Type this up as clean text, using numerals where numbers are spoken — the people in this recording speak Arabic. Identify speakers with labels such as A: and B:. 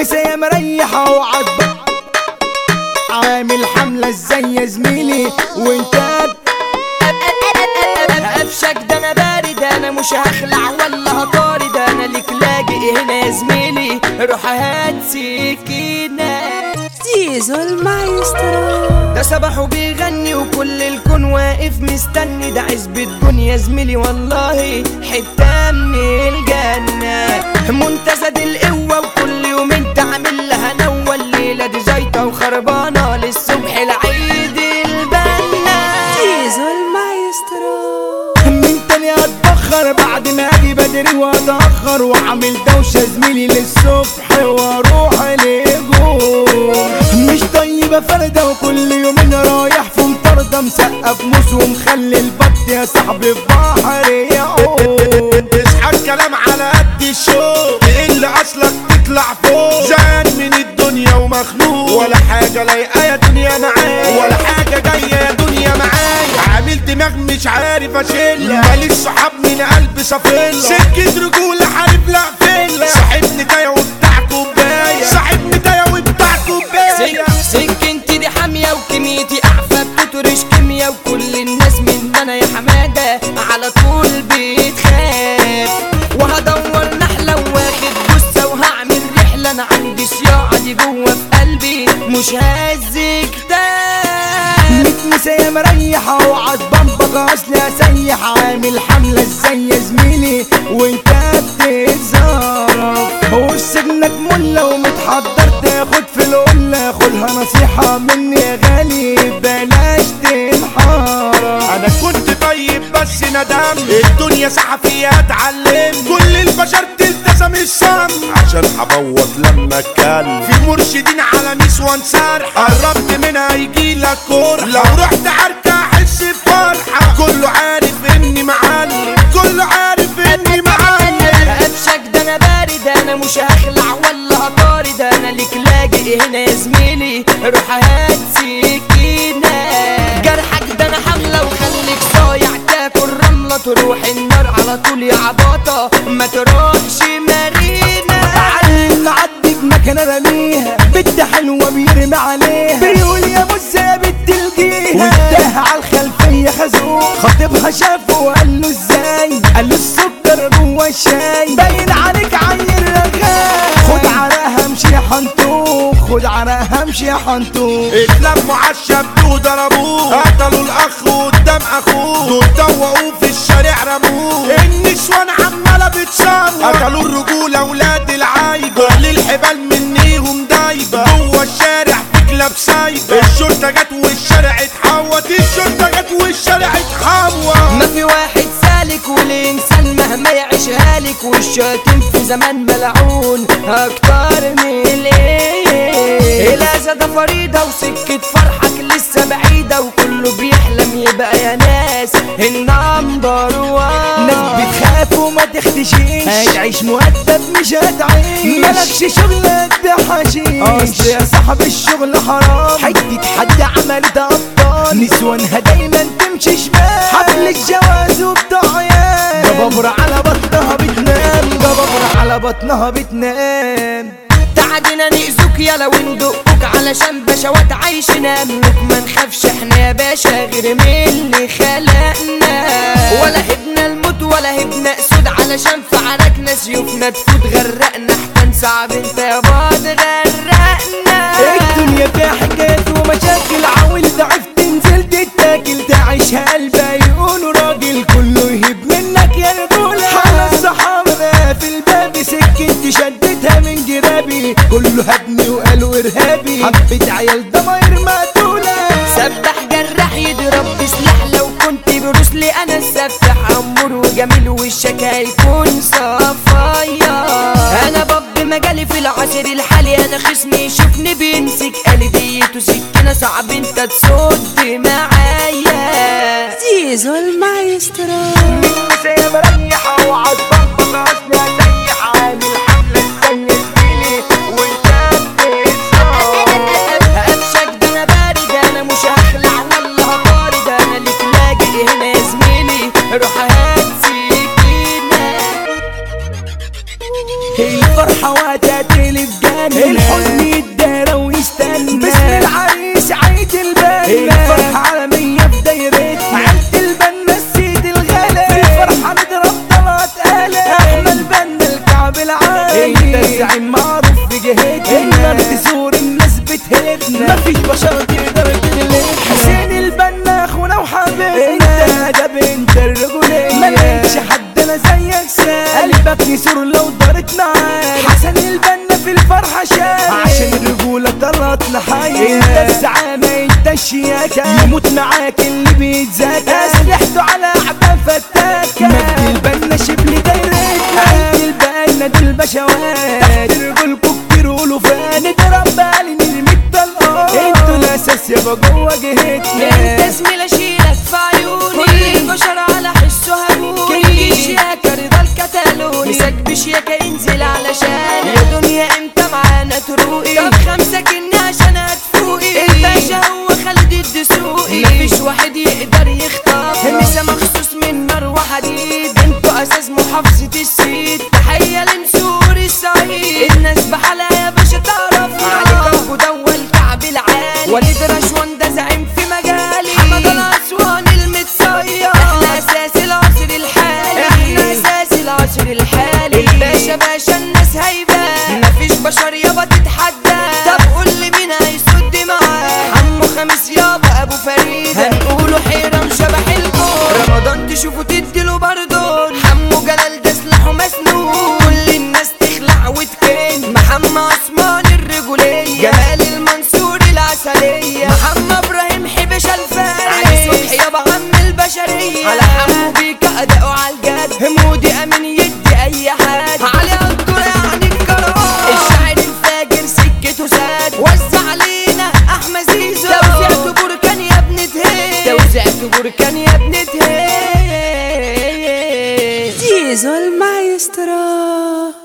A: متمسية مريحة وعضبة عامل حملة ازاي يا زميلي وانت
B: قفشك ده انا بارد، انا مش هخلع ولا هطارد، انا ليك لاجئ هنا يا زميلي، روح هات سكينة.
C: زيزو المايسترو
B: ده صباح وبيغني وكل الكون واقف مستني، ده عزب الدنيا زميلي والله حتة من الجنة، منتزه القوة وكل يوم انت عامل لها نوة، الليلة دي زيطة وخربانة للصبح العيد البنا.
C: زيزو المايسترو
A: من تاني اتبخر بعد ما اجي بدري واتاخر، وعامل دوشه زميلي للصبح واروح لجوم، مش طيبه فرده وكل يومين رايح في مطرده، مسقف موس ومخلي البط يا صاحبي في بحر يعوم.
D: اصحى الكلام على قد الشوق، تقل اصلك تطلع فوق، زهقان من الدنيا ومخنوق، ولا حاجه لايقه يا دنيا معايا، ولا حاجه جايه يا دنيا معايا، عامل دماغ مش عارف اشيلها، ماليش صحاب من قلب صافيلها، سكه رجوله حارب لا فيلا، صاحبني تايه وبتاع كوبايه، صاحبني تايه وبتاع كوبايه.
B: سكنتي دي حاميه وكميتي اعفى بتطرش كيميا، وكل الناس من انا يا حماده على طول بتخاف، وهدور نحله واخد جثه وهعمل رحله، انا عندي صياعه دي جوه في قلبي مش هزك تاني.
A: متمسية مريحة وعضبة اصلي اسيح، عامل حملة ازاي يا زميلي وانت بتتزارف، وسجنك ملة ومتحضر تاخد في القلة، خدها نصيحة مني يا غالي بلاش تنحرف.
D: انا كنت طيب بس ندم، الدنيا ساحة فيها اتعلم، كل البشر تلتزم الصم، عشان هبوظ لما اتكلم، في مرشدين على نسوان سرحة، قربت منها يجيلك كرة، لو رحت عركة احس بفرحة، كله عارف اني معلم، كله عارف اني معلم.
B: قفشك ده انا بارد، انا مش هخلع ولا هطارد، انا ليك لاجئ هنا يا زميلي، روح هات سكينة. جرحك ده انا حملة وخليك صايع تاكل رملة، تروح النار على طول يا عباطة ما تروحش مارينا.
A: علم نعدي بمكنة رميها، بنت حلوة بيرمي عليها، بيقول يا مزة يا بنت الجيها، واداها عالخلفية خازوق، خطيبها شافه وقال له ازاي، قال له السكر جوه الشاي، باين عليك عيل رغاي، خد عراها امشي يا حنطوق، خد عراها امشي يا حنطوق.
D: اتلموا عالشاب وضربوه، قتلوا الاخ قدام اخوه، دول دوقوه في الشارع رموه، النسوان عماله بتصوت، قتلوا الرجوله ولاد العايبه، كل الحبال منيهم دايبه، جوه الشارع في كلاب سايبه، الشرطه جت والشارع اتحوط، الشرطه جت والشارع اتحوط.
B: ما في واحد سالك والإنسان مهما يعيشها لك، والشاتم في زمان ملعون أكتر من الإيه، الأذى ده فريضة وسكة فرحك لسه بعيدة، وكله بيحلم يبقى يا ناس النمبر وان.
A: ناس بتخاف وما تختشيش، هتعيش مؤدب مش هتعيش، مالكش شغل قد حشيش، اصل يا صاحب الشغل حرام، حتة حد عملت ابطال، نسوانها دايما تمشي شمال، حفل الجواز وبتاع عيال، جبابرة على بطنها بتنام، جبابرة على بطنها بتنام.
B: تعالينا نأذوك يلا وندقوك علشان بشوات عايشنا ملوك، ما نخافش احنا يا باشا غير من اللي خلقنا، ولا هبنا الموت ولا هبنا اسود، علشان في عركنا سيوفنا تفوت غرقنا، احسن صعب انت يا بعض غرقنا.
A: الدنيا فيها حكايات ومشاكل، عاول ضعف تنزل تتاكل، تعيشها قلبها يقولوا راجل، كله يهب منك يا رجولة، على الصحابة في الباب سكت شدتها من جرابي، كله هبني وقالوا ارهابي، حبة عيال ضماير مقتولة،
B: سبح جرح يضرب بسلاح، لو كنت بروسلي انا السفاح، امور وجميل وشك هيكون صفايا، انا باب مجالي في العصر الحالي، انا خصمي يشوفني بيمسك قلبيته سكينة، صعب انت تصد معايا.
C: زيزو المايسترو
A: متمسية مريحة وعضبة اصلي اسيح، عامل حملة ازاي يا زميلي وانت بتتصرف.
B: قفشك ده انا بارد، انا مش هخلع ولا هطارد، انا ليك لاجئ هنا يا زميلي، روح هات سكينة.
A: الفرحة وهتقتلب جنة، الحزن يتدارى ويستنى باسم العريس عيد البنا، الفرحة عالمية في دايرتنا، عيد البنا السيد الغالي، في الفرحة نضرب طلعت قلق، احمد بنا الكعب العالي، انت الزعيم معروف في جهتنا، تزور الناس بتهدنا، مفيش بشر تقدر تغلبنا، حسين البنا اخونا وحبيبنا، انت ده بنت الرجولية، ملقتش حد انا زيك سال، قلبك يسور لو دارت معاك، حسن البنا في الفرحة شال، عشان الرجولة طلعتنا حية، انت الزعامة انت الشياكة، يموت معاك اللي بيتزاكى، اسلحته على اعباب فتاكة، مجد البنا شبل دايرتنا، عيد البنا دول بشوات، تحت رجولكوا كتير ولوفات، نضرب بالي نرمي الطلقات، انتوا الاساس يابا جوا جهتنا،
B: انت زميل اشيلك في عيوني، كل البشر على حسه هبوني، كل شياكة رضا الكتالوني، مساك بشياكة ينزل علشان يا دنيا امتى معانا تروقي، طب خمسة كني عشان هتفوقي، الباشا هو خالد الدسوقي، مفيش واحد يقدر يخطف، مسا مخصوص من نار وحديد، انتوا اساس محافظة السيد، تحية لنسور الصعيد، الناس بحالها يا باشا تعرفنا، عليك ابو دوا الكعب العالي، وليد رشوان ده زعيم في مجالي، حمد الاسوان المتصير، احنا اساس العصر الحالي، احنا اساس العصر الحالي، الباشا باشا الناس هيبان، مفيش بشر يابا تتحدى، طب قول لي مين هيسد معاه، حمو خميس يابا ابو فريد، هنقوله حيرم شبح الكون، رمضان تشوفه تديله بردون، حمو جلال ده سلاحه مسنون، كل الناس تخلع وتكن، محمد عثمان الرجولية، جمال المنصور العسلية، محمد ابراهيم حبش الفارس، علي صبحي يابا عم البشرية، على حمو بيك اداؤه عالجد، مودي امين يدي اي حد، علي قدر يعني الكرار، الشاعر الفاجر سكته ساد، وزع علينا احمد زيزو، توزيعته بركان يا ابن تهيب، توزيعته بركان يا ابن تهيب،
C: زيزو المايسترو.